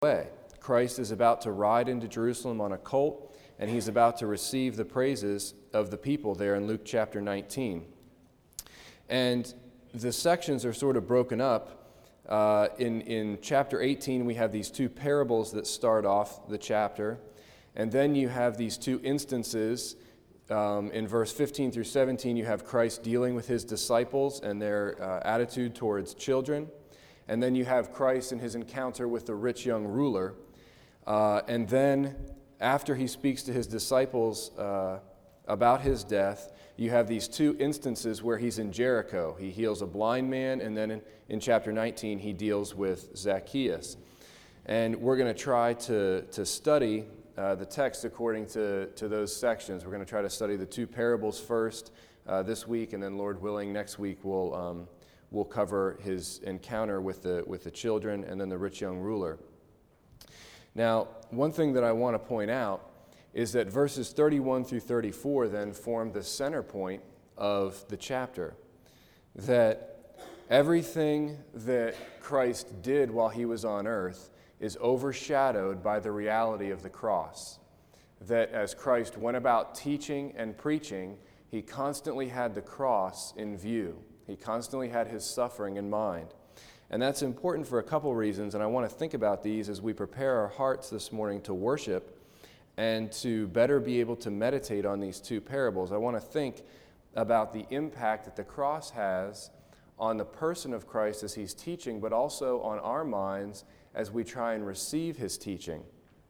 way. Christ is about to ride into Jerusalem on a colt, and he's about to receive the praises of the people there in Luke chapter 19. And the sections are sort of broken up. In chapter 18, we have these two parables that start off the chapter, and then you have these two instances. In verse 15 through 17, you have Christ dealing with his disciples and their attitude towards children. And then you have Christ in his encounter with the rich young ruler. And then after he speaks to his disciples about his death, you have these two instances where he's in Jericho. He heals a blind man, and then in chapter 19, he deals with Zacchaeus. And we're going to try to study the text according to those sections. We're going to try to study the two parables first this week, and then Lord willing, next week we'll cover his encounter with the children and then the rich young ruler. Now, one thing that I want to point out is that verses 31 through 34 then form the center point of the chapter. That everything that Christ did while he was on earth is overshadowed by the reality of the cross. That as Christ went about teaching and preaching, he constantly had the cross in view. He constantly had his suffering in mind. And that's important for a couple reasons, and I want to think about these as we prepare our hearts this morning to worship and to better be able to meditate on these two parables. I want to think about the impact that the cross has on the person of Christ as he's teaching, but also on our minds as we try and receive his teaching.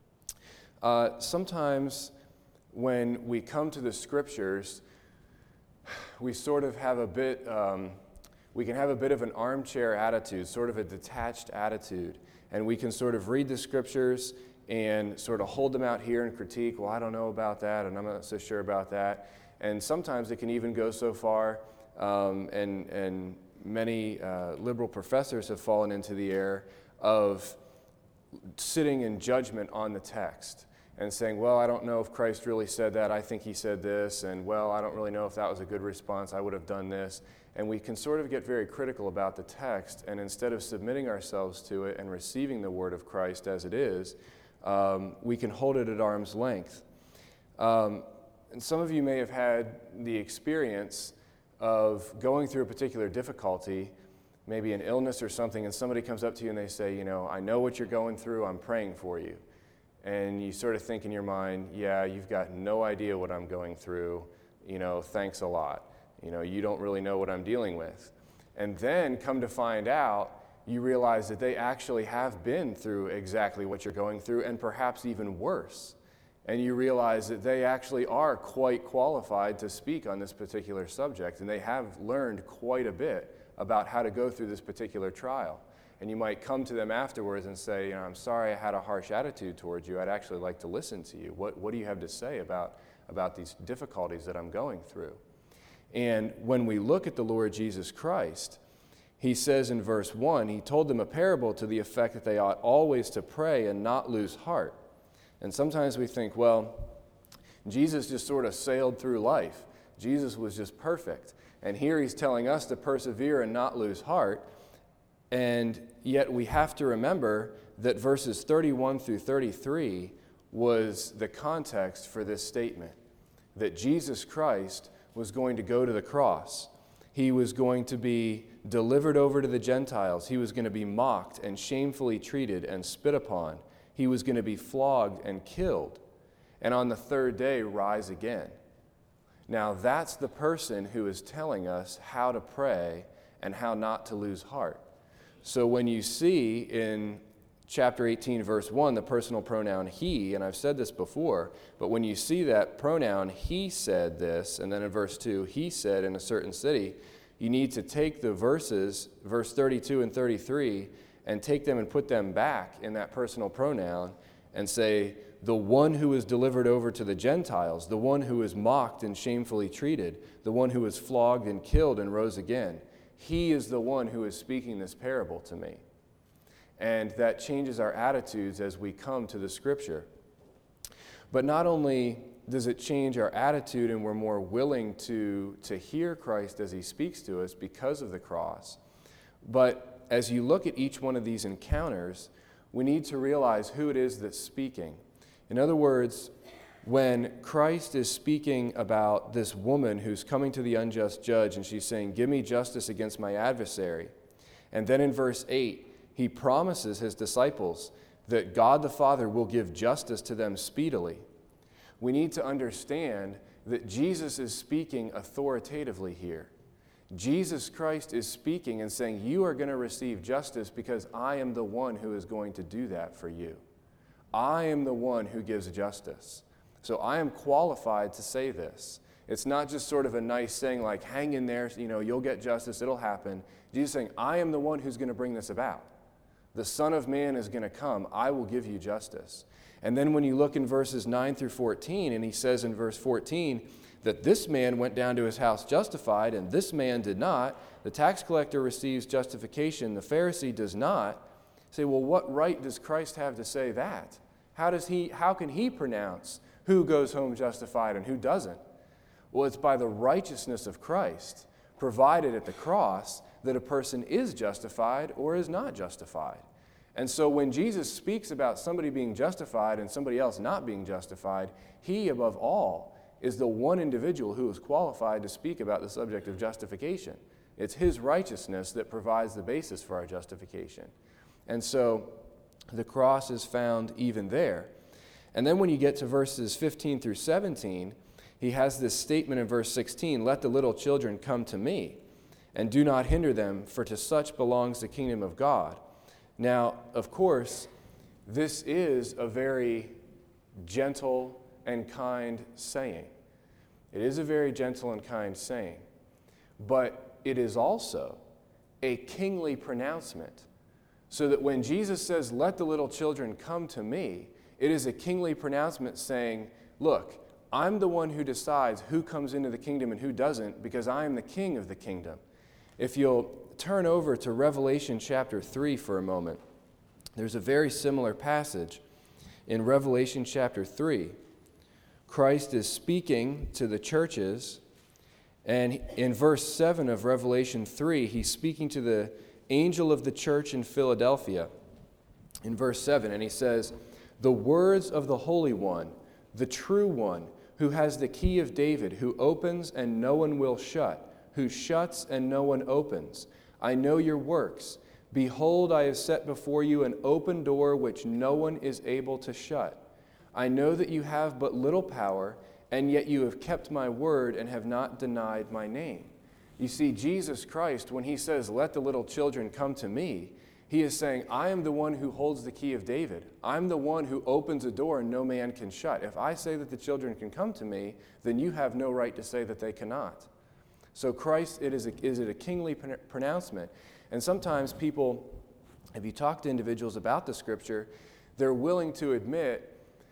Sometimes when we come to the Scriptures, we sort of have we can have a bit of an armchair attitude, sort of a detached attitude, and we can sort of read the Scriptures and sort of hold them out here and critique, well, I don't know about that, and I'm not so sure about that. And sometimes it can even go so far, and many liberal professors have fallen into the error of sitting in judgment on the text and saying, well, I don't know if Christ really said that. I think he said this. And, well, I don't really know if that was a good response. I would have done this. And we can sort of get very critical about the text. And instead of submitting ourselves to it and receiving the word of Christ as it is, we can hold it at arm's length. And some of you may have had the experience of going through a particular difficulty, maybe an illness or something, and somebody comes up to you and they say, I know what you're going through, I'm praying for you. And you sort of think in your mind, yeah, you've got no idea what I'm going through, thanks a lot. You don't really know what I'm dealing with. And then come to find out, you realize that they actually have been through exactly what you're going through, and perhaps even worse. And you realize that they actually are quite qualified to speak on this particular subject, and they have learned quite a bit about how to go through this particular trial. And you might come to them afterwards and say, I'm sorry I had a harsh attitude towards you. I'd actually like to listen to you. What do you have to say about these difficulties that I'm going through? And when we look at the Lord Jesus Christ, he says in verse 1, he told them a parable to the effect that they ought always to pray and not lose heart. And sometimes we think, well, Jesus just sort of sailed through life. Jesus was just perfect. And here he's telling us to persevere and not lose heart. And yet we have to remember that verses 31 through 33 was the context for this statement, that Jesus Christ was going to go to the cross. He was going to be delivered over to the Gentiles. He was going to be mocked and shamefully treated and spit upon. He was going to be flogged and killed, and on the third day rise again. Now that's the person who is telling us how to pray and how not to lose heart. So when you see in chapter 18, verse 1, the personal pronoun he, and I've said this before, but when you see that pronoun, he said this, and then in verse 2, he said in a certain city, you need to take the verses, verse 32 and 33, and take them and put them back in that personal pronoun and say, the one who is delivered over to the Gentiles, the one who is mocked and shamefully treated, the one who is flogged and killed and rose again, he is the one who is speaking this parable to me. And that changes our attitudes as we come to the Scripture. But not only does it change our attitude and we're more willing to hear Christ as he speaks to us because of the cross, but as you look at each one of these encounters, We need to realize who it is that's speaking. In other words, when Christ is speaking about this woman who's coming to the unjust judge and she's saying, "Give me justice against my adversary," and then in verse 8, he promises his disciples that God the Father will give justice to them speedily. We need to understand that Jesus is speaking authoritatively here. Jesus Christ is speaking and saying, "You are going to receive justice because I am the one who is going to do that for you. I am the one who gives justice. So I am qualified to say this." It's not just sort of a nice saying like, "Hang in there, you'll get justice, it'll happen." Jesus is saying, "I am the one who's going to bring this about. The Son of Man is going to come. I will give you justice." And then when you look in verses 9 through 14, and he says in verse 14 that this man went down to his house justified, and this man did not. The tax collector receives justification, the Pharisee does not. Say, well, what right does Christ have to say that? How can he pronounce who goes home justified and who doesn't? Well, it's by the righteousness of Christ provided at the cross that a person is justified or is not justified. And so when Jesus speaks about somebody being justified and somebody else not being justified, he, above all, is the one individual who is qualified to speak about the subject of justification. It's his righteousness that provides the basis for our justification. And so the cross is found even there. And then when you get to verses 15 through 17, he has this statement in verse 16, "Let the little children come to me, and do not hinder them, for to such belongs the kingdom of God." Now, of course, this is a very gentle and kind saying. It is a very gentle and kind saying. But it is also a kingly pronouncement. So that when Jesus says, "Let the little children come to me," it is a kingly pronouncement saying, "Look, I'm the one who decides who comes into the kingdom and who doesn't, because I am the king of the kingdom." If you'll turn over to Revelation chapter 3 for a moment, there's a very similar passage in Revelation chapter 3. Christ is speaking to the churches, and in verse 7 of Revelation 3, he's speaking to the angel of the church in Philadelphia. In verse 7, and he says, "The words of the Holy One, the true one, who has the key of David, who opens and no one will shut, who shuts and no one opens. I know your works. Behold, I have set before you an open door which no one is able to shut. I know that you have but little power, and yet you have kept my word and have not denied my name." You see, Jesus Christ, when he says, "Let the little children come to me," he is saying, I am the one who holds the key of David. I'm the one who opens a door and no man can shut. If I say that the children can come to me, then you have no right to say that they cannot. So Christ, is it a kingly pronouncement? And sometimes people, if you talk to individuals about the Scripture, they're willing to admit,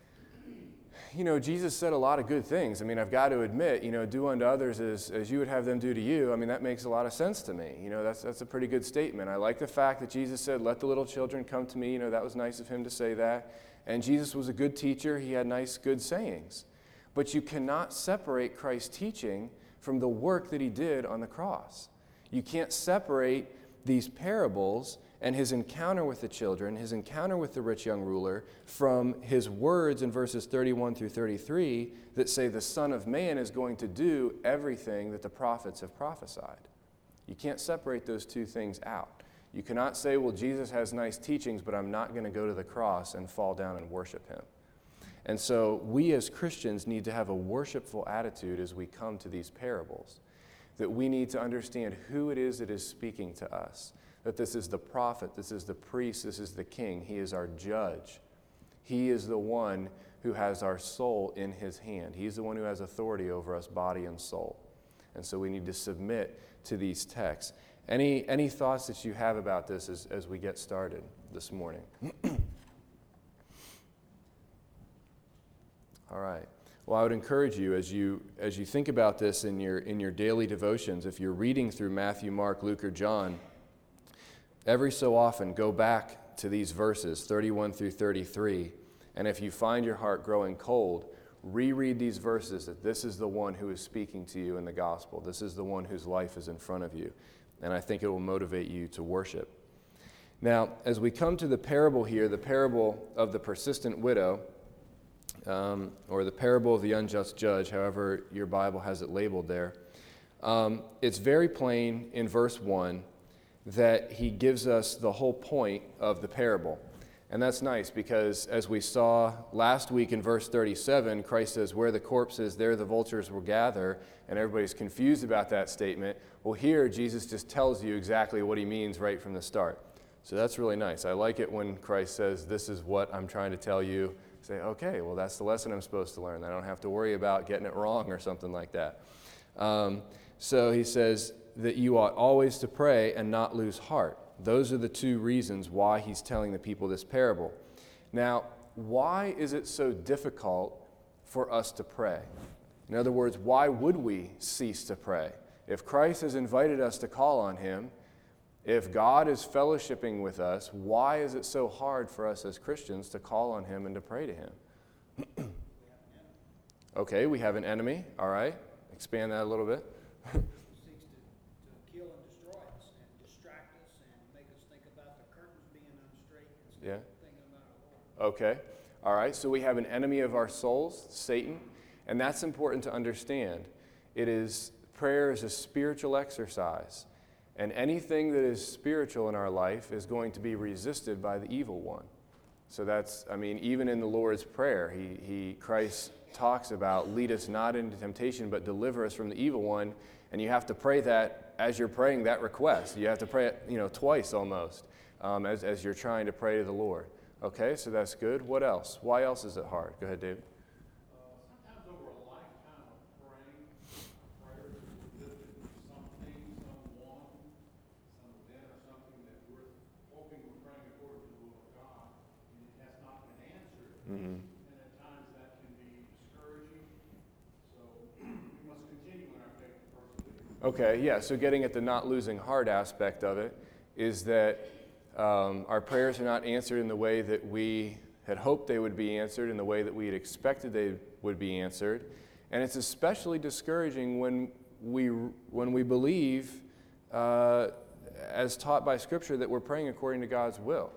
Jesus said a lot of good things. I've got to admit, do unto others as you would have them do to you. That makes a lot of sense to me. That's a pretty good statement. I like the fact that Jesus said, "Let the little children come to me." That was nice of him to say that. And Jesus was a good teacher. He had nice, good sayings. But you cannot separate Christ's teaching from the work that he did on the cross. You can't separate these parables and his encounter with the children, his encounter with the rich young ruler, from his words in verses 31 through 33 that say the Son of Man is going to do everything that the prophets have prophesied. You can't separate those two things out. You cannot say, well, Jesus has nice teachings, but I'm not going to go to the cross and fall down and worship him. And so we as Christians need to have a worshipful attitude as we come to these parables, that we need to understand who it is that is speaking to us. That this is the prophet, this is the priest, this is the king. He is our judge. He is the one who has our soul in his hand. He's the one who has authority over us, body and soul. And so we need to submit to these texts. Any thoughts that you have about this as we get started this morning? All right. Well, I would encourage you as you think about this in your daily devotions, if you're reading through Matthew, Mark, Luke, or John, every so often go back to these verses, 31 through 33, and if you find your heart growing cold, reread these verses that this is the one who is speaking to you in the gospel. This is the one whose life is in front of you, and I think it will motivate you to worship. Now, as we come to the parable here, the parable of the persistent widow, or the parable of the unjust judge, however your Bible has it labeled there, it's very plain in verse 1 that he gives us the whole point of the parable. And that's nice because as we saw last week in verse 37, Christ says, where the corpse is, there the vultures will gather, and everybody's confused about that statement. Well, here Jesus just tells you exactly what he means right from the start. So that's really nice. I like it when Christ says, this is what I'm trying to tell you. Say, okay, well, that's the lesson I'm supposed to learn. I don't have to worry about getting it wrong or something like that. So he says that you ought always to pray and not lose heart. Those are the two reasons why he's telling the people this parable. Now, why is it so difficult for us to pray? In other words, why would we cease to pray? If Christ has invited us to call on him, if God is fellowshipping with us, why is it so hard for us as Christians to call on him and to pray to him? Okay, we have an enemy. All right. Expand that a little bit. He seeks to kill and destroy us and distract us and make us think about the curtains being unstraight instead of thinking about our Lord. Okay. All right. So we have an enemy of our souls, Satan, and that's important to understand. Prayer is a spiritual exercise. And anything that is spiritual in our life is going to be resisted by the evil one. So even in the Lord's Prayer, Christ talks about, lead us not into temptation, but deliver us from the evil one. And you have to pray that as you're praying that request. You have to pray it, twice almost, as you're trying to pray to the Lord. Okay, so that's good. What else? Why else is it hard? Go ahead, David. Sometimes over a lifetime of praying, prayers are lifted for something, someone, some event or something that we're hoping we're praying according to the will of God, and it has not been answered. Mm-hmm. And at times that can be discouraging. So we must continue in our faith to persevere. Okay, yeah, so getting at the not losing heart aspect of it is that our prayers are not answered in the way that we had hoped they would be answered, in the way that we had expected they would be answered. And it's especially discouraging when we believe, as taught by Scripture, that we're praying according to God's will.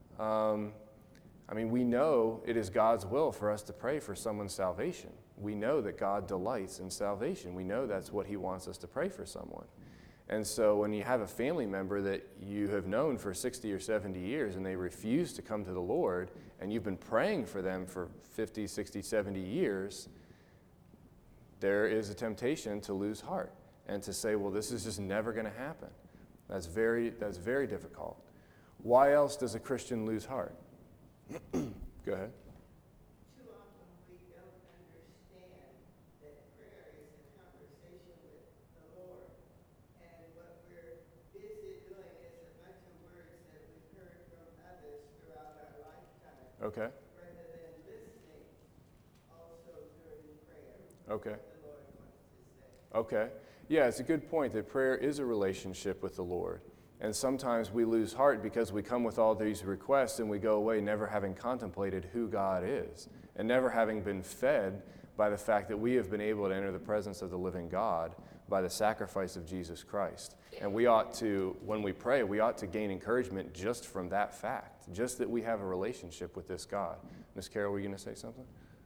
We know it is God's will for us to pray for someone's salvation. We know that God delights in salvation. We know that's what he wants us to pray for someone. And so when you have a family member that you have known for 60 or 70 years and they refuse to come to the Lord, and you've been praying for them for 50, 60, 70 years, there is a temptation to lose heart and to say, well, this is just never going to happen. That's very difficult. Why else does a Christian lose heart? Go ahead. Too often we don't understand that prayer is a conversation with the Lord. And what we're busy doing is a bunch of words that we've heard from others throughout our lifetime. Okay. Rather than listening also during prayer. Okay. What the Lord wants to say. Okay. Yeah, it's a good point that prayer is a relationship with the Lord. And sometimes we lose heart because we come with all these requests and we go away never having contemplated who God is and never having been fed by the fact that we have been able to enter the presence of the living God by the sacrifice of Jesus Christ. And we ought to, when we pray, we ought to gain encouragement just from that fact, just that we have a relationship with this God. Miss Carol, were you going to say something?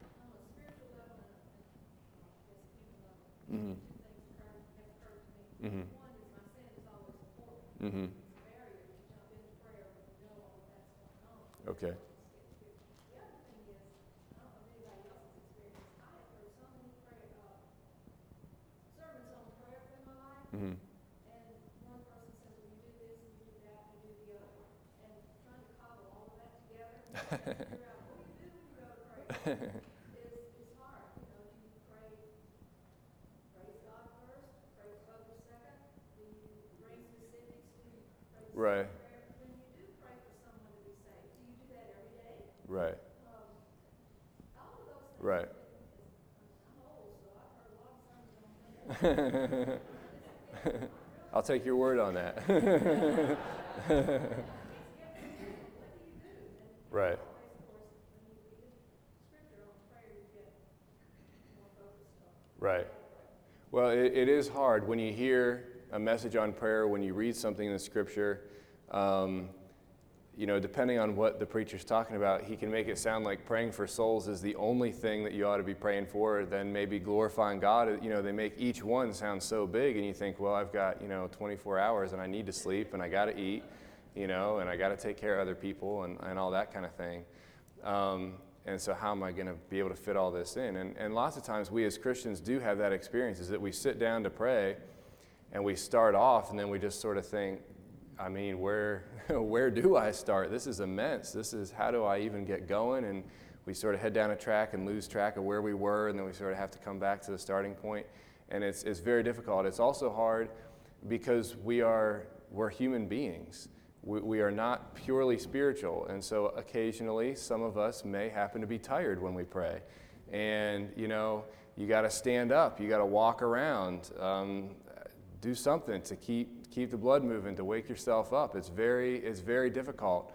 Mm-hmm. Mm-hmm. Mm-hmm. Okay. The other thing is, I don't know if anybody else has experienced, I have heard so many sermons on prayer in my life, Mm-hmm. and one person says, well, you do this, and you do that, and you do the other, and trying to cobble all of that together, and figure out what do you do when you go to prayer is hard. Do you pray, praise God first, pray focus second, do you bring specifics, do you pray Right. prayer? When you do pray for someone to be saved, do you do that every day? Right. All of those things. Right. I'm old, so I've heard a lot of sermons on prayer. I'll take your word on that. Right. Right. Well, it is hard when you hear a message on prayer, when you read something in the Scripture. depending on what the preacher's talking about, he can make it sound like praying for souls is the only thing that you ought to be praying for. Then maybe glorifying God, they make each one sound so big, and you think, well, I've got, 24 hours, and I need to sleep, and I got to eat, and I got to take care of other people, and all that kind of thing. And so how am I going to be able to fit all this in? And lots of times we as Christians do have that experience, is that we sit down to pray, and we start off, and then we just sort of think, where do I start? This is immense. How do I even get going? And we sort of head down a track and lose track of where we were, and then we sort of have to come back to the starting point. And it's very difficult. It's also hard because we're human beings. We are not purely spiritual, and so occasionally some of us may happen to be tired when we pray. And, you got to stand up, you got to walk around, do something to keep the blood moving, to wake yourself up. It's very difficult.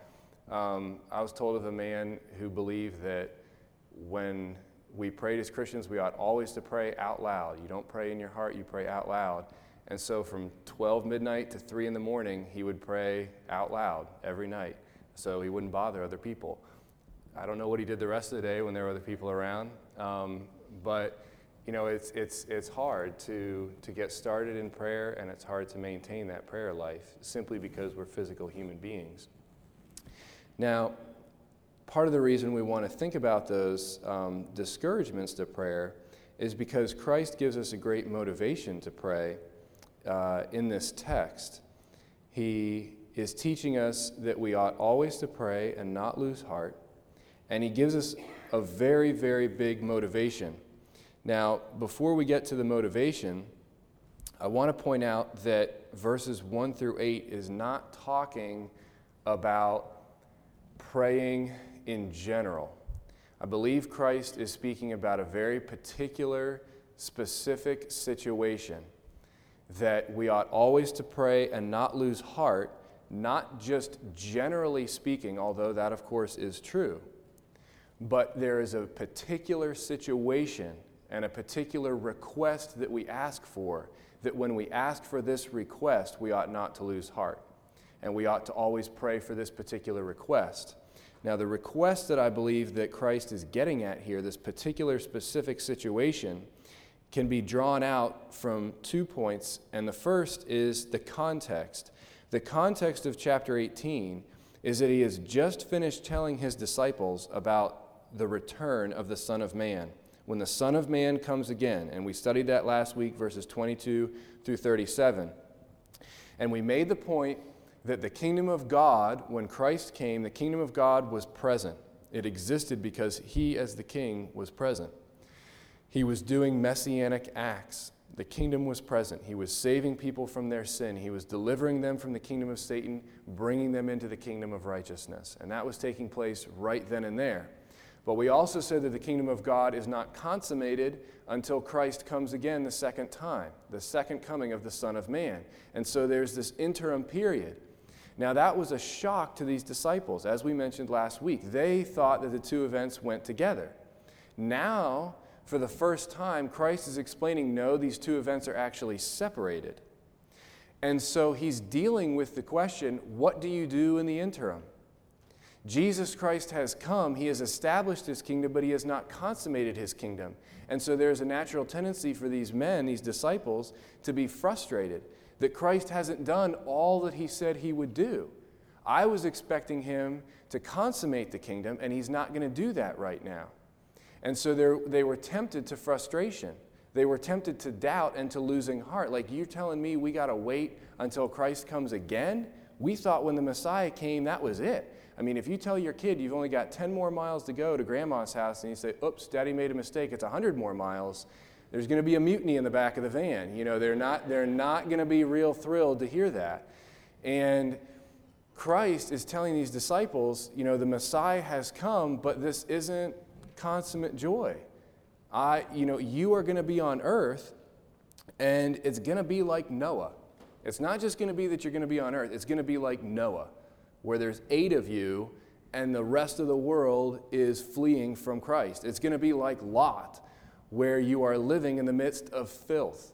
I was told of a man who believed that when we prayed as Christians, we ought always to pray out loud. You don't pray in your heart, you pray out loud. And so from 12 midnight to 3 in the morning, he would pray out loud every night, so he wouldn't bother other people. I don't know what he did the rest of the day when there were other people around, but it's hard to get started in prayer, and it's hard to maintain that prayer life simply because we're physical human beings. Now, part of the reason we want to think about those discouragements to prayer is because Christ gives us a great motivation to pray in this text. He is teaching us that we ought always to pray and not lose heart, and he gives us a very, very big motivation. Now, before we get to the motivation, I want to point out that verses 1 through 8 is not talking about praying in general. I believe Christ is speaking about a very particular, specific situation that we ought always to pray and not lose heart, not just generally speaking, although that, of course, is true. But there is a particular situation and a particular request that we ask for, that when we ask for this request, we ought not to lose heart. And we ought to always pray for this particular request. Now, the request that I believe that Christ is getting at here, this particular specific situation, can be drawn out from 2 points, and the first is the context. The context of chapter 18 is that he has just finished telling his disciples about the return of the Son of Man, when the Son of Man comes again, and we studied that last week, verses 22 through 37. And we made the point that the kingdom of God, when Christ came, the kingdom of God was present. It existed because he, as the king, was present. He was doing messianic acts. The kingdom was present. He was saving people from their sin. He was delivering them from the kingdom of Satan, bringing them into the kingdom of righteousness. And that was taking place right then and there. But we also said that the kingdom of God is not consummated until Christ comes again the second time, the second coming of the Son of Man. And so there's this interim period. Now that was a shock to these disciples, as we mentioned last week. They thought that the two events went together. Now, for the first time, Christ is explaining, no, these two events are actually separated. And so he's dealing with the question, what do you do in the interim? Jesus Christ has come, he has established his kingdom, but he has not consummated his kingdom. And so there's a natural tendency for these men, these disciples, to be frustrated that Christ hasn't done all that he said he would do. I was expecting him to consummate the kingdom, and he's not going to do that right now. And so they were tempted to frustration. They were tempted to doubt and to losing heart. Like, you're telling me we got to wait until Christ comes again? We thought when the Messiah came, that was it. I mean, if you tell your kid you've only got 10 more miles to go to grandma's house, and you say, oops, Daddy made a mistake, it's 100 more miles, there's going to be a mutiny in the back of the van. They're not going to be real thrilled to hear that. And Christ is telling these disciples, the Messiah has come, but this isn't consummate joy. You are going to be on earth, and it's going to be like Noah. It's not just going to be that you're going to be on earth. It's going to be like Noah, where there's 8 of you, and the rest of the world is fleeing from Christ. It's going to be like Lot, where you are living in the midst of filth,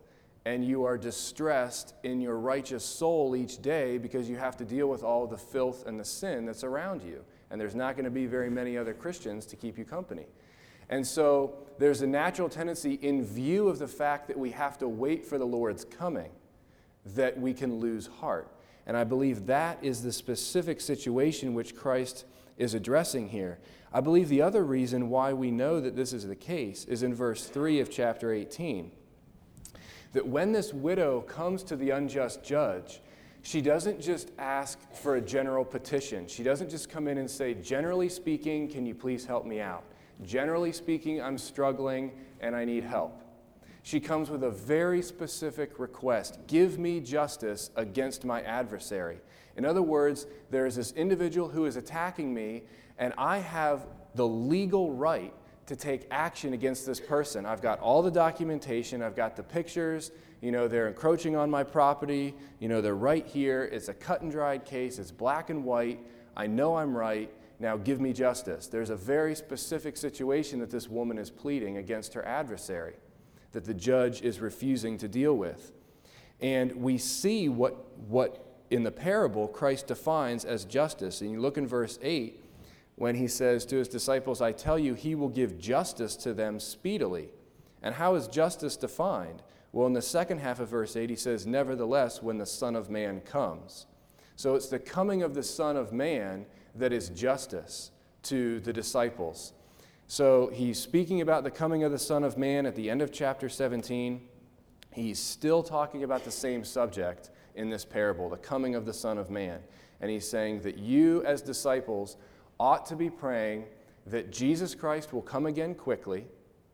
and you are distressed in your righteous soul each day because you have to deal with all the filth and the sin that's around you. And there's not going to be very many other Christians to keep you company. And so there's a natural tendency, in view of the fact that we have to wait for the Lord's coming, that we can lose heart. And I believe that is the specific situation which Christ is addressing here. I believe the other reason why we know that this is the case is in verse 3 of chapter 18. That when this widow comes to the unjust judge, she doesn't just ask for a general petition. She doesn't just come in and say, generally speaking, can you please help me out? Generally speaking, I'm struggling and I need help. She comes with a very specific request. Give me justice against my adversary. In other words, there is this individual who is attacking me, and I have the legal right to take action against this person. I've got all the documentation. I've got the pictures. They're encroaching on my property. They're right here. It's a cut and dried case. It's black and white. I know I'm right. Now give me justice. There's a very specific situation that this woman is pleading against her adversary that the judge is refusing to deal with. And we see what in the parable Christ defines as justice. And you look in verse 8 when he says to his disciples, I tell you, he will give justice to them speedily. And how is justice defined? Well, in the second half of verse 8, he says, nevertheless, when the Son of Man comes. So it's the coming of the Son of Man that is justice to the disciples. So he's speaking about the coming of the Son of Man at the end of chapter 17. He's still talking about the same subject in this parable, the coming of the Son of Man. And he's saying that you as disciples ought to be praying that Jesus Christ will come again quickly,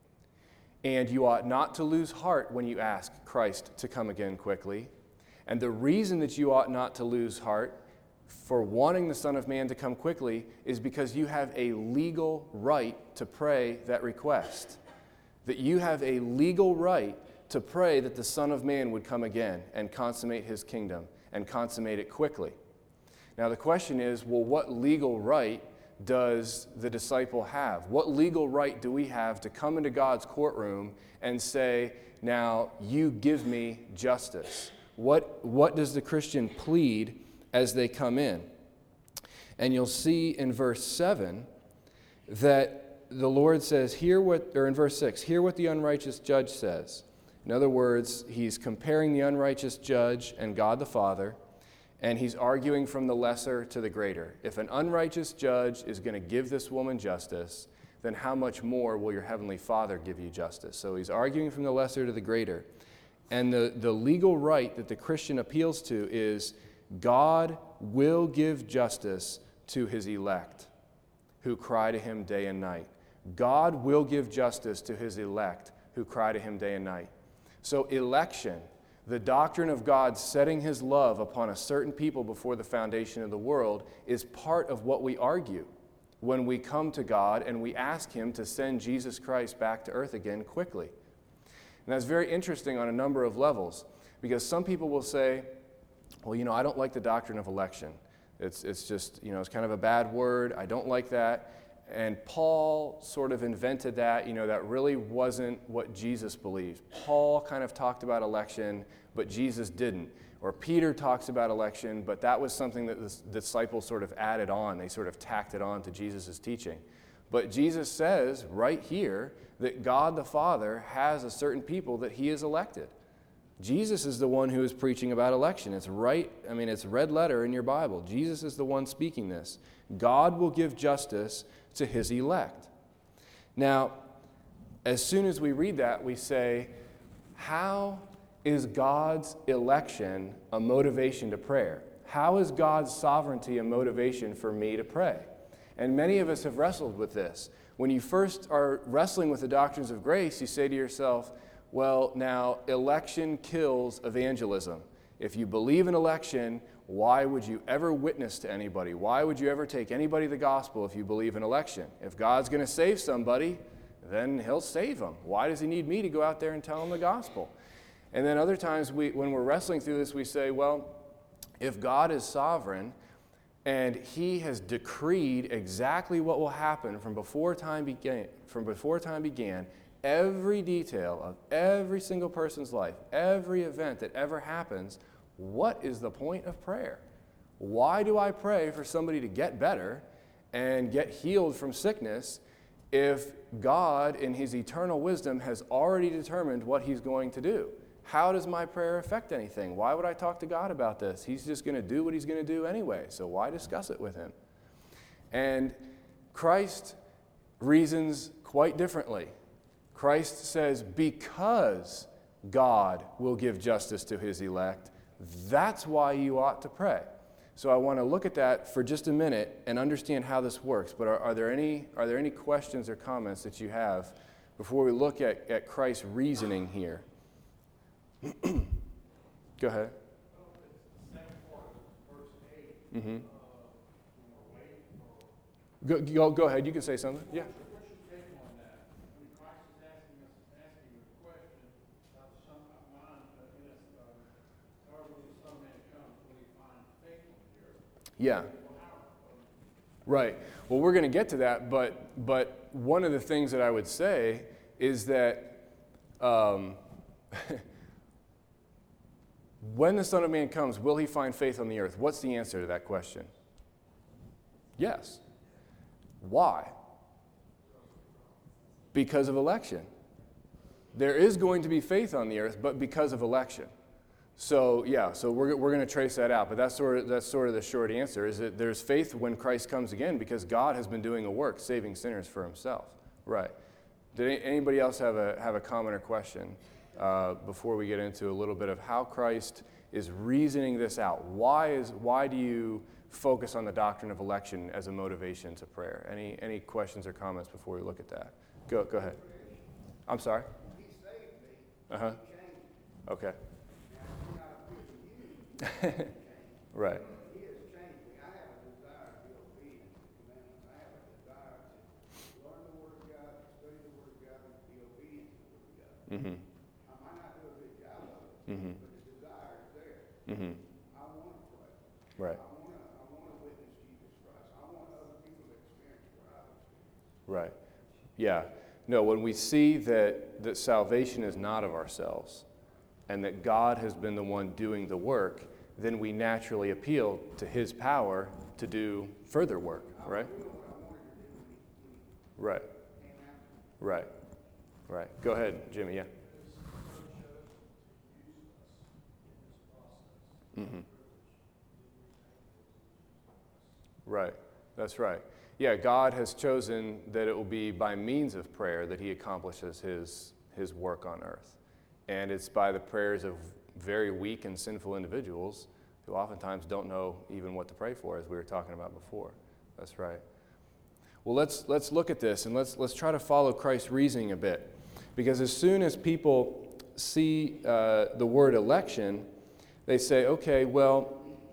and you ought not to lose heart when you ask Christ to come again quickly. And the reason that you ought not to lose heart for wanting the Son of Man to come quickly is because you have a legal right to pray that request. That you have a legal right to pray that the Son of Man would come again and consummate his kingdom and consummate it quickly. Now the question is, well, what legal right does the disciple have? What legal right do we have to come into God's courtroom and say, now you give me justice? What does the Christian plead as they come in? And you'll see in verse 7 that the Lord says, in verse 6, hear what the unrighteous judge says. In other words, he's comparing the unrighteous judge and God the Father, and he's arguing from the lesser to the greater. If an unrighteous judge is going to give this woman justice, then how much more will your heavenly Father give you justice? So he's arguing from the lesser to the greater. And the legal right that the Christian appeals to is God will give justice to his elect who cry to him day and night. God will give justice to his elect who cry to him day and night. So election, the doctrine of God setting his love upon a certain people before the foundation of the world, is part of what we argue when we come to God and we ask him to send Jesus Christ back to earth again quickly. And that's very interesting on a number of levels, because some people will say, well, I don't like the doctrine of election. It's just, it's kind of a bad word. I don't like that. And Paul sort of invented that. That really wasn't what Jesus believed. Paul kind of talked about election, but Jesus didn't. Or Peter talks about election, but that was something that the disciples sort of added on. They sort of tacked it on to Jesus' teaching. But Jesus says right here that God the Father has a certain people that he has elected. Jesus is the one who is preaching about election. It's red letter in your Bible. Jesus is the one speaking this. God will give justice to his elect. Now, as soon as we read that, we say, how is God's election a motivation to prayer? How is God's sovereignty a motivation for me to pray? And many of us have wrestled with this. When you first are wrestling with the doctrines of grace, you say to yourself, well, now, election kills evangelism. If you believe in election, why would you ever witness to anybody? Why would you ever take anybody to the gospel if you believe in election? If God's going to save somebody, then he'll save them. Why does he need me to go out there and tell them the gospel? And then other times, when we're wrestling through this, we say, well, if God is sovereign and he has decreed exactly what will happen from before time began, every detail of every single person's life, every event that ever happens, what is the point of prayer? Why do I pray for somebody to get better and get healed from sickness if God, in his eternal wisdom, has already determined what he's going to do? How does my prayer affect anything? Why would I talk to God about this? He's just going to do what he's going to do anyway, so why discuss it with him? And Christ reasons quite differently. Christ says, because God will give justice to his elect, that's why you ought to pray. So I want to look at that for just a minute and understand how this works. But are there any questions or comments that you have before we look at Christ's reasoning here? Go ahead. Mm-hmm. Go ahead. You can say something. Yeah. What's your take on that? I mean, Christ is asking a question about the Son of Man. However, when the Son of Man comes, will he find faith on the earth? Yeah. Right. Well, we're going to get to that, but one of the things that I would say is that when the Son of Man comes, will he find faith on the earth? What's the answer to that question? Yes. Why? Because of election. There is going to be faith on the earth, but because of election. So we're going to trace that out. But that's sort of the short answer, is that there's faith when Christ comes again because God has been doing a work, saving sinners for himself. Right. Did anybody else have a comment or question before we get into a little bit of how Christ is reasoning this out? Why do you focus on the doctrine of election as a motivation to prayer? Any questions or comments before we look at that? Go ahead. I'm sorry? He saved me. Uh-huh. He changed me. Okay. Now, I'm not abusing you. Right. He has changed me. I have a desire to be obedient to the commandments. I have a desire to learn the Word of God, study the Word of God, and be obedient to the Word of God. Mm-hmm. I might not do a good job of it, Mm-hmm. but the desire is there. Mm-hmm. I want to pray. Right. I want to witness Jesus Christ. I want other people to experience what I've experienced. Right. Yeah. No, when we see that salvation is not of ourselves and that God has been the one doing the work, then we naturally appeal to his power to do further work, right? Right. Right. Right. Go ahead, Jimmy, yeah. Mm-hmm. Right. That's right. Yeah, God has chosen that it will be by means of prayer that he accomplishes his work on earth. And it's by the prayers of very weak and sinful individuals who oftentimes don't know even what to pray for, as we were talking about before. That's right. Well, let's look at this and let's try to follow Christ's reasoning a bit. Because as soon as people see the word election, they say, okay, well,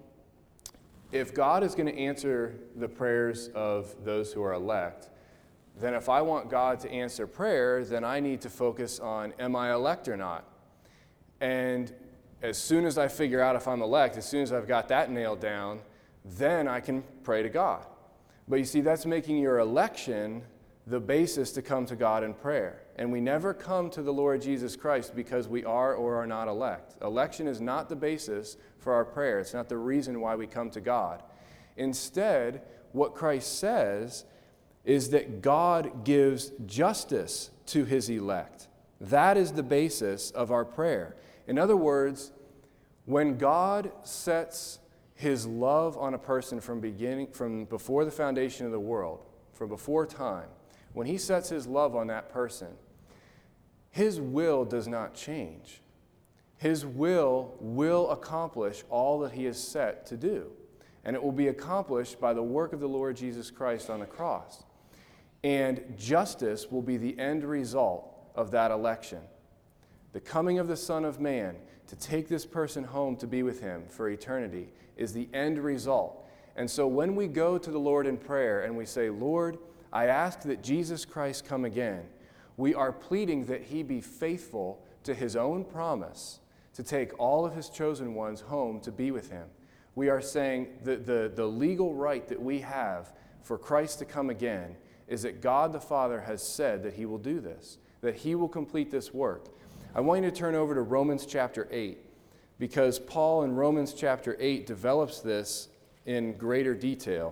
if God is going to answer the prayers of those who are elect, then if I want God to answer prayer, then I need to focus on, am I elect or not? And as soon as I figure out if I'm elect, as soon as I've got that nailed down, then I can pray to God. But you see, that's making your election the basis to come to God in prayer. And we never come to the Lord Jesus Christ because we are or are not elect. Election is not the basis for our prayer. It's not the reason why we come to God. Instead, what Christ says is that God gives justice to his elect. That is the basis of our prayer. In other words, when God sets his love on a person from before the foundation of the world, from before time, when he sets his love on that person, his will does not change. His will accomplish all that he is set to do. And it will be accomplished by the work of the Lord Jesus Christ on the cross. And justice will be the end result of that election. The coming of the Son of Man to take this person home to be with him for eternity is the end result. And so when we go to the Lord in prayer and we say, Lord, I ask that Jesus Christ come again, we are pleading that he be faithful to his own promise to take all of his chosen ones home to be with him. We are saying that the legal right that we have for Christ to come again is that God the Father has said that he will do this, that he will complete this work. I want you to turn over to Romans chapter 8, because Paul in Romans chapter 8 develops this in greater detail.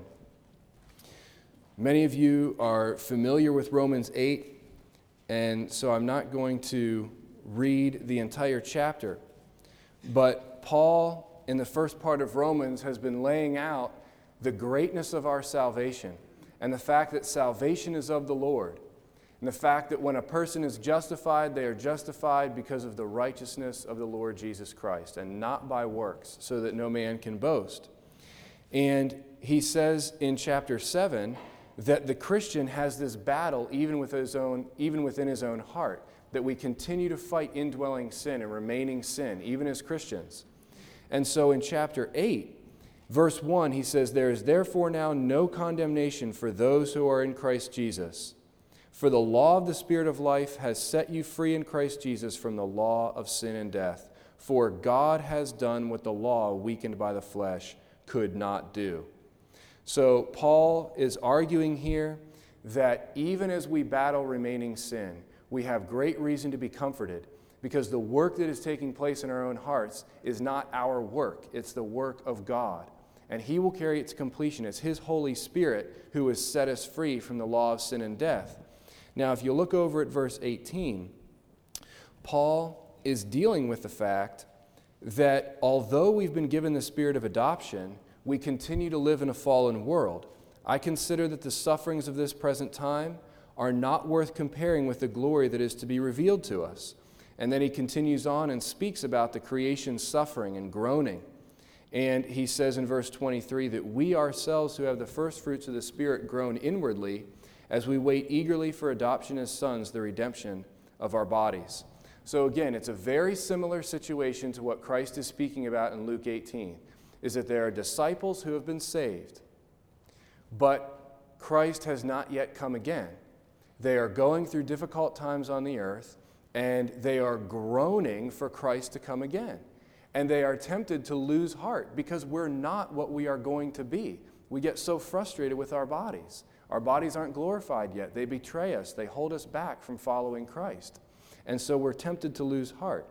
Many of you are familiar with Romans 8, and so I'm not going to read the entire chapter. But Paul, in the first part of Romans, has been laying out the greatness of our salvation and the fact that salvation is of the Lord, and the fact that when a person is justified, they are justified because of the righteousness of the Lord Jesus Christ and not by works, so that no man can boast. And he says in chapter 7 that the Christian has this battle even within his own heart, that we continue to fight indwelling sin and remaining sin, even as Christians. And so in chapter 8, verse 1, he says, "There is therefore now no condemnation for those who are in Christ Jesus. For the law of the Spirit of life has set you free in Christ Jesus from the law of sin and death. For God has done what the law, weakened by the flesh, could not do." So Paul is arguing here that even as we battle remaining sin, we have great reason to be comforted, because the work that is taking place in our own hearts is not our work. It's the work of God. And he will carry it to completion. It's his Holy Spirit who has set us free from the law of sin and death. Now, if you look over at verse 18, Paul is dealing with the fact that although we've been given the spirit of adoption, we continue to live in a fallen world. I consider that the sufferings of this present time are not worth comparing with the glory that is to be revealed to us. And then he continues on and speaks about the creation suffering and groaning. And he says in verse 23 that we ourselves who have the first fruits of the Spirit groan inwardly as we wait eagerly for adoption as sons, the redemption of our bodies. So again, it's a very similar situation to what Christ is speaking about in Luke 18, is that there are disciples who have been saved, but Christ has not yet come again. They are going through difficult times on the earth, and they are groaning for Christ to come again. And they are tempted to lose heart because we're not what we are going to be. We get so frustrated with our bodies. Our bodies aren't glorified yet. They betray us. They hold us back from following Christ. And so we're tempted to lose heart.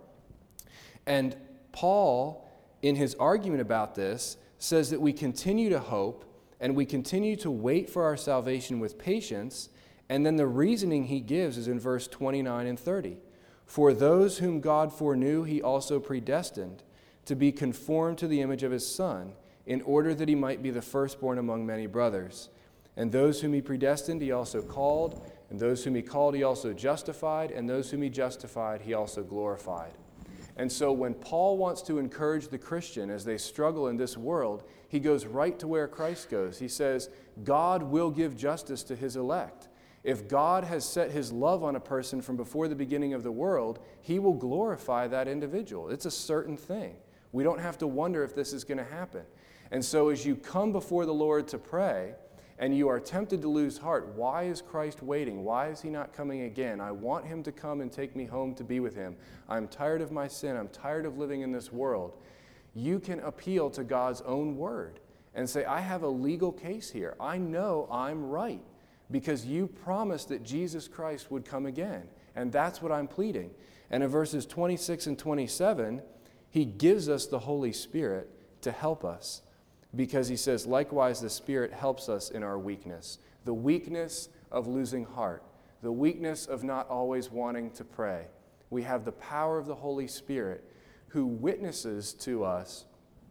And Paul, in his argument about this, says that we continue to hope and we continue to wait for our salvation with patience. And then the reasoning he gives is in verse 29 and 30. "For those whom God foreknew, he also predestined to be conformed to the image of his Son, in order that he might be the firstborn among many brothers. And those whom he predestined, he also called. And those whom he called, he also justified. And those whom he justified, he also glorified." And so when Paul wants to encourage the Christian as they struggle in this world, he goes right to where Christ goes. He says, God will give justice to his elect. If God has set his love on a person from before the beginning of the world, he will glorify that individual. It's a certain thing. We don't have to wonder if this is going to happen. And so as you come before the Lord to pray, and you are tempted to lose heart, why is Christ waiting? Why is he not coming again? I want him to come and take me home to be with him. I'm tired of my sin. I'm tired of living in this world. You can appeal to God's own word and say, I have a legal case here. I know I'm right because you promised that Jesus Christ would come again. And that's what I'm pleading. And in verses 26 and 27, he gives us the Holy Spirit to help us. Because he says, likewise, the Spirit helps us in our weakness. The weakness of losing heart. The weakness of not always wanting to pray. We have the power of the Holy Spirit who witnesses to us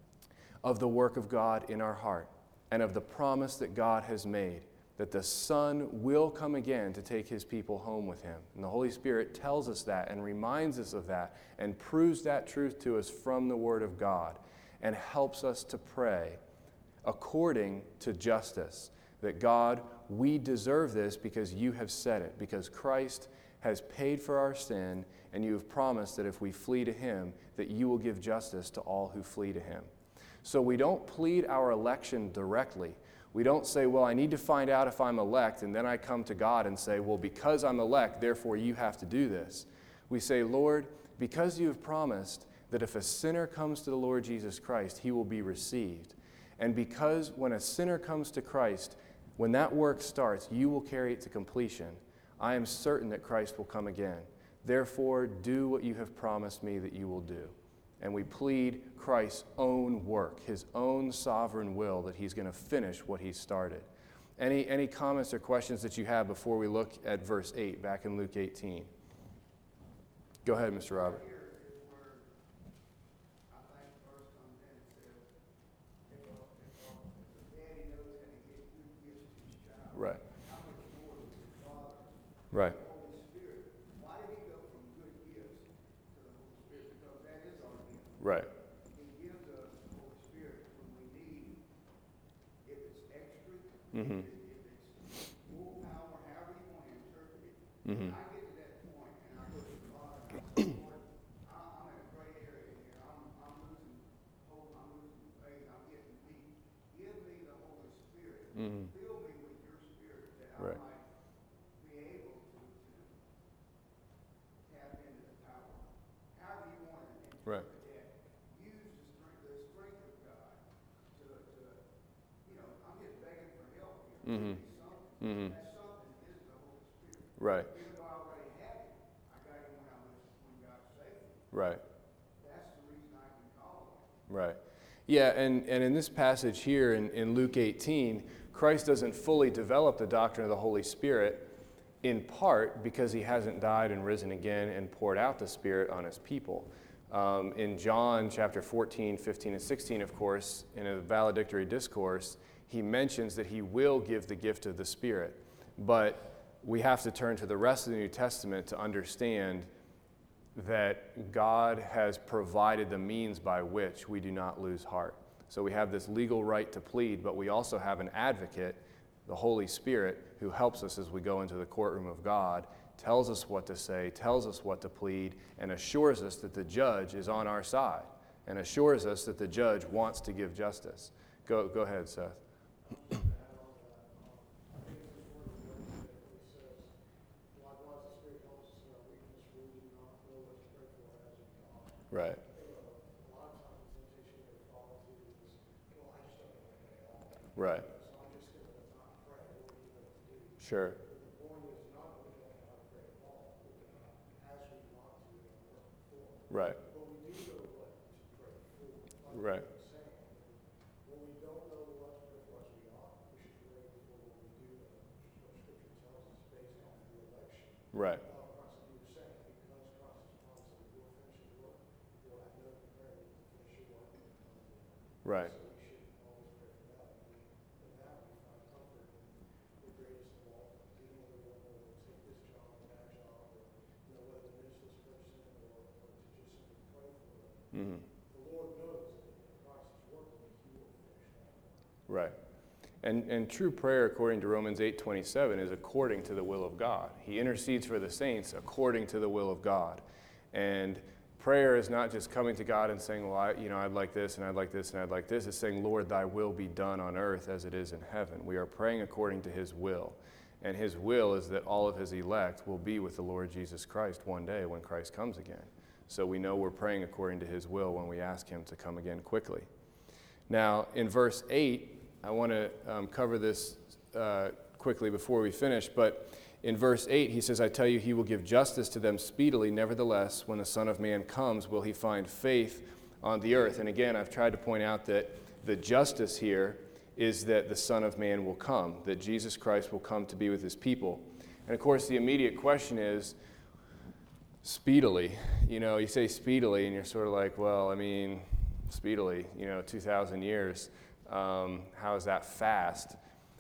of the work of God in our heart and of the promise that God has made, that the Son will come again to take his people home with him. And the Holy Spirit tells us that and reminds us of that and proves that truth to us from the Word of God and helps us to pray according to justice. That God, we deserve this because you have said it, because Christ has paid for our sin, and you have promised that if we flee to him, that you will give justice to all who flee to him. So we don't plead our election directly. We don't say, well, I need to find out if I'm elect, and then I come to God and say, well, because I'm elect, therefore you have to do this. We say, Lord, because you have promised that if a sinner comes to the Lord Jesus Christ, he will be received. And because when a sinner comes to Christ, when that work starts, you will carry it to completion. I am certain that Christ will come again. Therefore, do what you have promised me that you will do. And we plead Christ's own work, his own sovereign will, that he's going to finish what he started. Any comments or questions that you have before we look at verse 8 back in Luke 18? Go ahead, Mr. Robert. Here is where I think verse comes in and says, if a daddy knows how to get good gifts to his child, Right. how much more does his Father, Right. the Holy Spirit? Why did he go from good gifts to the Holy Spirit? Because that is our gift. Right. He gives us the Holy Spirit when we need, if it's extra, Mm-hmm. if it's full power, however you want to interpret it. Mm-hmm. I get to that point and I go to the Father and I say, Lord, I'm in a gray area here. I'm losing hope. I'm losing faith. I'm getting weak. Give me the Holy Spirit. Mm-hmm. Fill me with your Spirit that Right. I might be able to tap into the power. However you want to interpret Right. that. Use the strength of God to I'm just begging for help here. Mm-hmm. Give me something. Mm-hmm. That something is the Holy Spirit. Right. Even though I already have it, I got it when God saved me. Right. That's the reason I can call on it. Right. Yeah, and in this passage here in Luke 18, Christ doesn't fully develop the doctrine of the Holy Spirit, in part because he hasn't died and risen again and poured out the Spirit on his people. In John chapter 14, 15, and 16, of course, in a valedictory discourse, he mentions that he will give the gift of the Spirit. But we have to turn to the rest of the New Testament to understand that God has provided the means by which we do not lose heart. So we have this legal right to plead, but we also have an advocate, the Holy Spirit, who helps us as we go into the courtroom of God, tells us what to say, tells us what to plead, and assures us that the judge is on our side, and assures us that the judge wants to give justice. Go ahead, Seth. Right. Right. Sure. Right. Right. Right. Right. Mm-hmm. Right. And true prayer, according to Romans 8:27, is according to the will of God. He intercedes for the saints according to the will of God. And prayer is not just coming to God and saying, well, I'd like this, and I'd like this, and I'd like this. It's saying, Lord, thy will be done on earth as it is in heaven. We are praying according to his will. And his will is that all of his elect will be with the Lord Jesus Christ one day when Christ comes again. So we know we're praying according to his will when we ask him to come again quickly. Now, in verse 8, I want to cover this quickly before we finish, but in verse 8, he says, I tell you, he will give justice to them speedily. Nevertheless, when the Son of Man comes, will he find faith on the earth? And again, I've tried to point out that the justice here is that the Son of Man will come, that Jesus Christ will come to be with his people. And of course, the immediate question is, speedily. You say speedily, and you're sort of like, well, speedily, 2,000 years. How is that fast?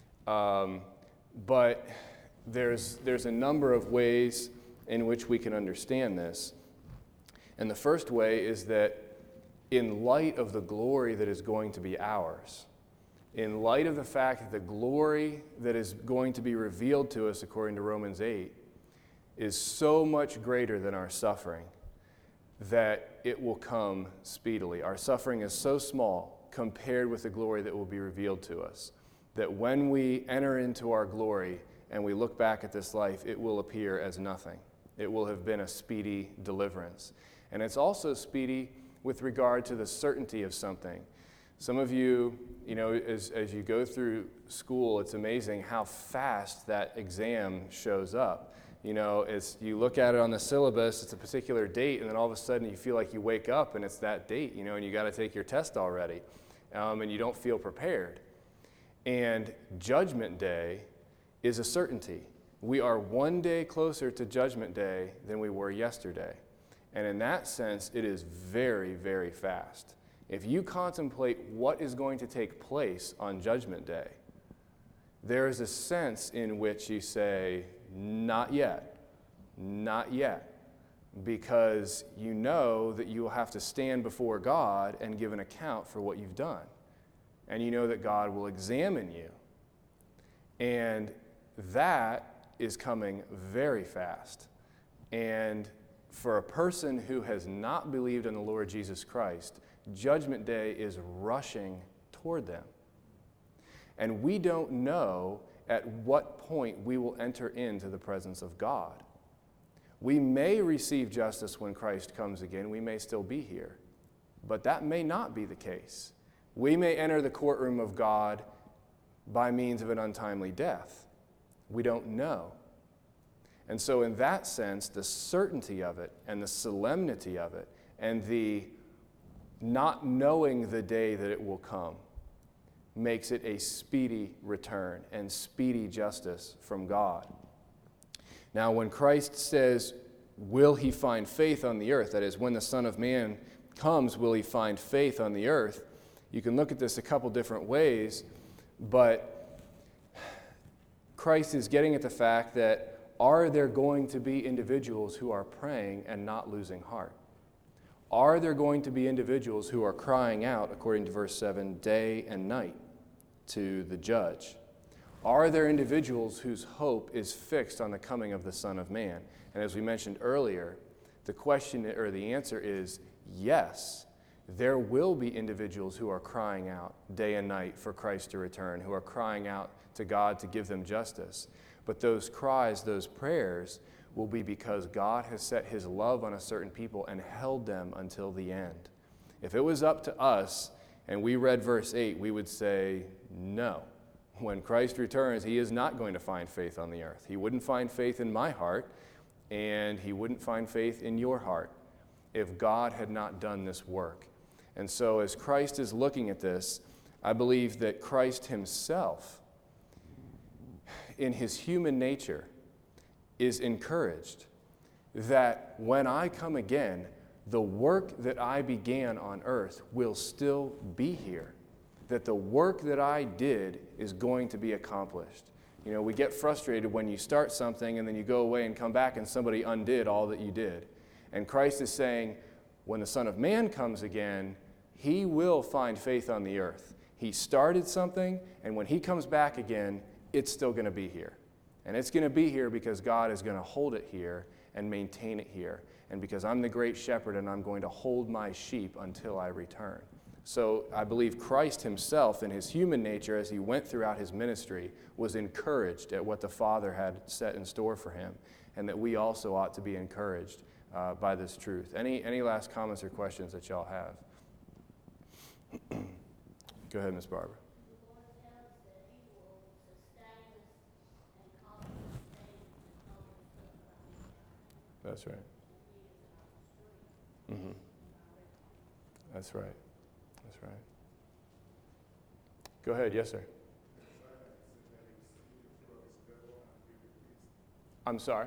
But there's a number of ways in which we can understand this. And the first way is that in light of the glory that is going to be ours, in light of the fact that the glory that is going to be revealed to us, according to Romans 8, is so much greater than our suffering, that it will come speedily. Our suffering is so small compared with the glory that will be revealed to us, that when we enter into our glory and we look back at this life, it will appear as nothing. It will have been a speedy deliverance. And it's also speedy with regard to the certainty of something. Some of you, as you go through school, it's amazing how fast that exam shows up. You know, you look at it on the syllabus, it's a particular date, and then all of a sudden you feel like you wake up and it's that date, you know, and you got to take your test already, and you don't feel prepared. And Judgment Day is a certainty. We are one day closer to Judgment Day than we were yesterday. And in that sense, it is very, very fast. If you contemplate what is going to take place on Judgment Day, there is a sense in which you say, not yet, not yet, because you know that you will have to stand before God and give an account for what you've done. And you know that God will examine you. And that is coming very fast. And for a person who has not believed in the Lord Jesus Christ, Judgment Day is rushing toward them. And we don't know at what point we will enter into the presence of God. We may receive justice when Christ comes again. We may still be here. But that may not be the case. We may enter the courtroom of God by means of an untimely death. We don't know. And so in that sense, the certainty of it and the solemnity of it and the not knowing the day that it will come makes it a speedy return and speedy justice from God. Now, when Christ says, will he find faith on the earth? That is, when the Son of Man comes, will he find faith on the earth? You can look at this a couple different ways, but Christ is getting at the fact that are there going to be individuals who are praying and not losing heart? Are there going to be individuals who are crying out, according to verse 7, day and night to the judge? Are there individuals whose hope is fixed on the coming of the Son of Man? And as we mentioned earlier, the question or the answer is yes. There will be individuals who are crying out day and night for Christ to return, who are crying out to God to give them justice. But those cries, those prayers, will be because God has set his love on a certain people and held them until the end. If it was up to us and we read verse 8, we would say, no. When Christ returns, he is not going to find faith on the earth. He wouldn't find faith in my heart, and he wouldn't find faith in your heart if God had not done this work. And so as Christ is looking at this, I believe that Christ himself, in his human nature, is encouraged that when I come again, the work that I began on earth will still be here. That the work that I did is going to be accomplished. You know, we get frustrated when you start something and then you go away and come back and somebody undid all that you did. And Christ is saying, when the Son of Man comes again, he will find faith on the earth. He started something, and when he comes back again, it's still going to be here. And it's going to be here because God is going to hold it here and maintain it here. And because I'm the great shepherd and I'm going to hold my sheep until I return. So I believe Christ himself in his human nature as he went throughout his ministry was encouraged at what the Father had set in store for him, and that we also ought to be encouraged by this truth. Any last comments or questions that y'all have? Go ahead, Ms. Barbara. That's right. Mm-hmm. That's right. That's right. Go ahead. Yes, sir. I'm sorry?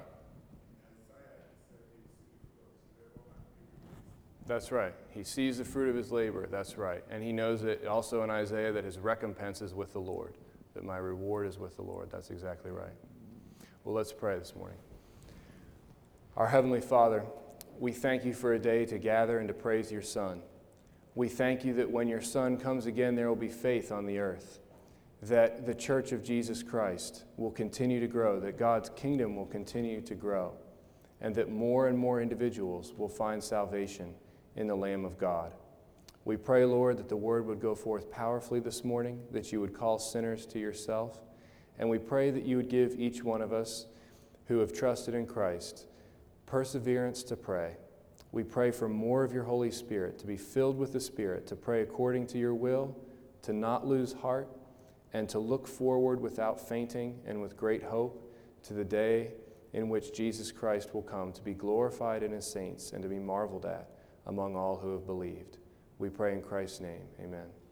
That's right. He sees the fruit of his labor. That's right. And he knows it also in Isaiah that his recompense is with the Lord, that my reward is with the Lord. That's exactly right. Well, let's pray this morning. Our Heavenly Father, we thank you for a day to gather and to praise your Son. We thank you that when your Son comes again, there will be faith on the earth, that the Church of Jesus Christ will continue to grow, that God's kingdom will continue to grow, and that more and more individuals will find salvation in the Lamb of God. We pray, Lord, that the word would go forth powerfully this morning, that you would call sinners to yourself, and we pray that you would give each one of us who have trusted in Christ perseverance to pray. We pray for more of your Holy Spirit, to be filled with the Spirit, to pray according to your will, to not lose heart, and to look forward without fainting and with great hope to the day in which Jesus Christ will come to be glorified in his saints and to be marveled at among all who have believed. We pray in Christ's name. Amen.